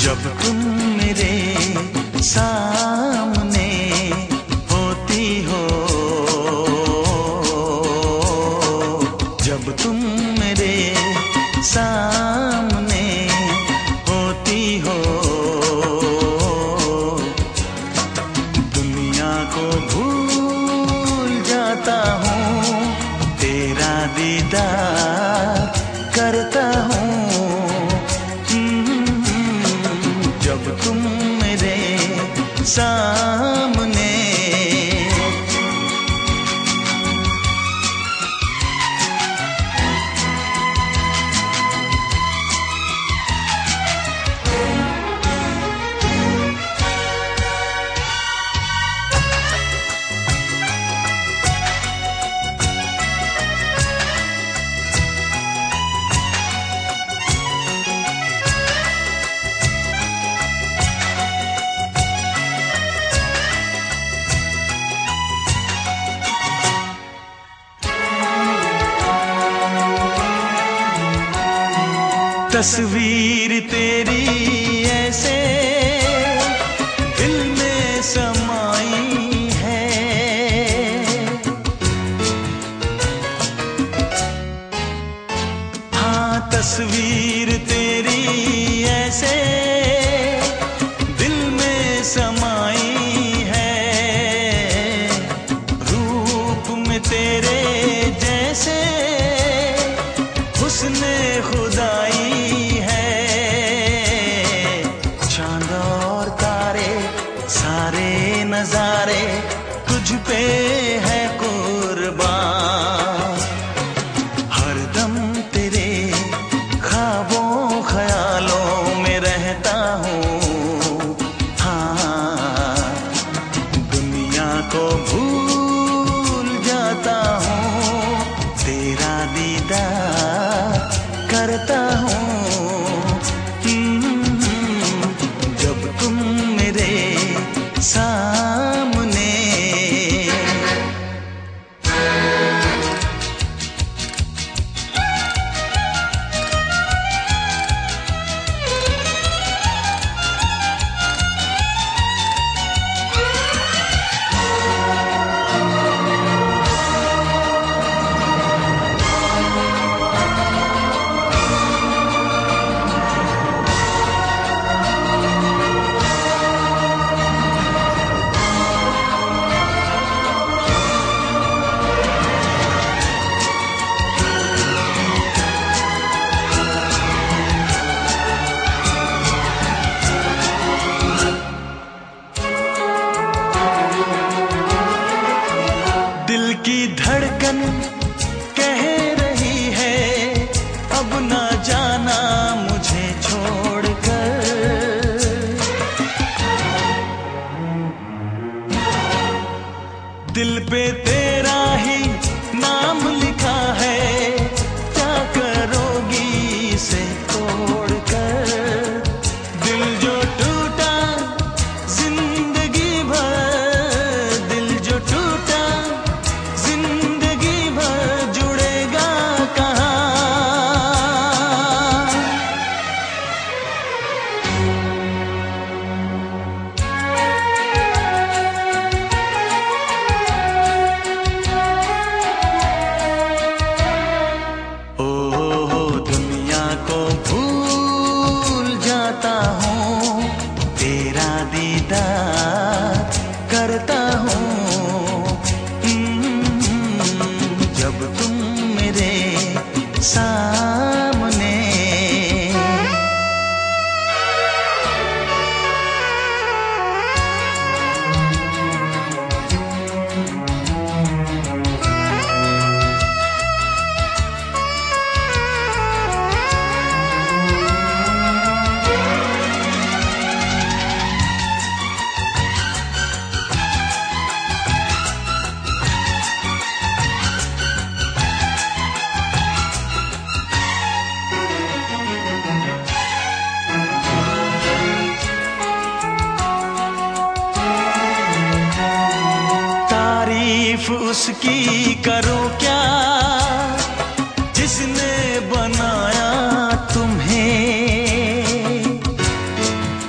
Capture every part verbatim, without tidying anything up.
जब तुम मेरे सामने होती हो, जब तुम मेरे सामने होती हो, दुनिया को भूल जाता हूँ, तेरा दीदार करता हूँ। जब तुम मेरे सामने तस्वीर तेरी ऐसे दिल में समाई है, हाँ तस्वीर तेरी ऐसे दिल में समाई है, रूप में तेरे जैसे हुस्ने खुदाई है, चांद और तारे सारे नजारे तुझ पे है कुर्बान, हरदम तेरे ख्वाबों ख्यालों में रहता हूँ, हाँ दुनिया को भूल जाता हूँ, तेरा दीदार करता हूँ। जब तुम मेरे सामने दिल की धड़कन कह रही है अब ना जाना मुझे छोड़कर, दिल पे तेरा ही नाम लिखा है, क्या करोगी इसे तोड़कर, दिल जो टूटा जिंदगी भर, दिल जो टूटा जिंदगी भर जुड़ेगा कहाँ। ओ, ओ दुनिया को भूल जाता हूँ, तेरा दीदार करता हूँ। जब तुम मेरे सामने तारीफ उसकी करो क्या जिसने बनाया तुम्हें,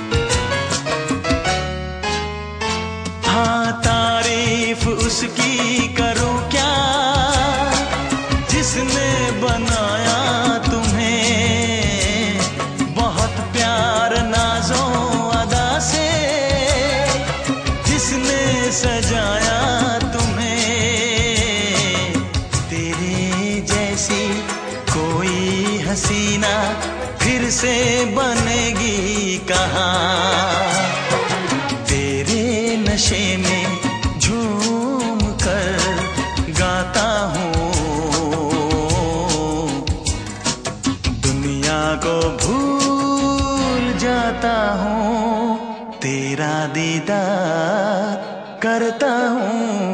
चाहता हूँ, तेरा दीदार करता हूँ।